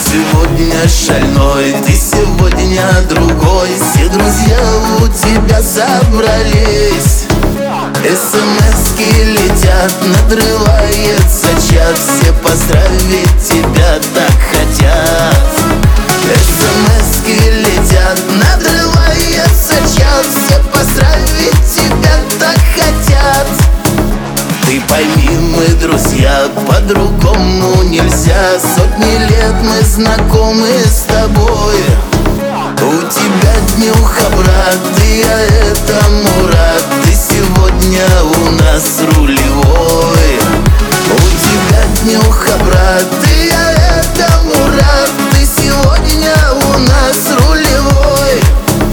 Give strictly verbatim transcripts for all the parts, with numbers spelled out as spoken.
сегодня шальной, ты сегодня другой. Все друзья у тебя собрались, смс-ки летят, надрывается чат. Все поздравить тебя так хотят. смс-ки летят, надрывается чат. Все поздравить тебя так хотят. Ты пойми, мы друзья, по-другому нельзя. Сотни лет мы знакомы с тобой. У тебя днюха, брат, и я этому рад. Ты сегодня у нас рулевой. У тебя днюха, брат, и я этому рад. Ты сегодня у нас рулевой.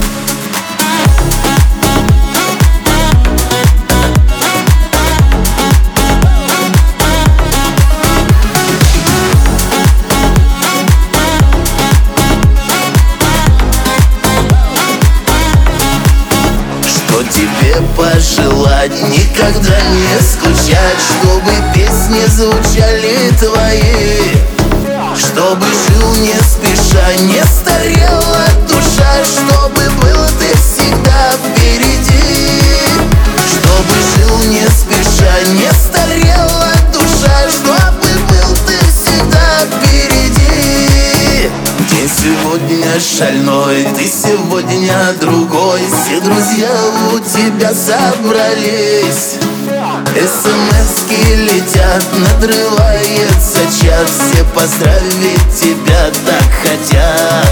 Что тебе пожелать? Никогда не скучать, чтобы песни звучали твои, чтобы жил не спеша, не старела душа, чтобы был ты всегда впереди. Чтобы жил не спеша, не старела душа, чтобы был ты всегда впереди. День сегодня шальной, ты сегодня другой. Все друзья у тебя собрались, смс-ки летят, надрывается чат. Все поздравить тебя так хотят.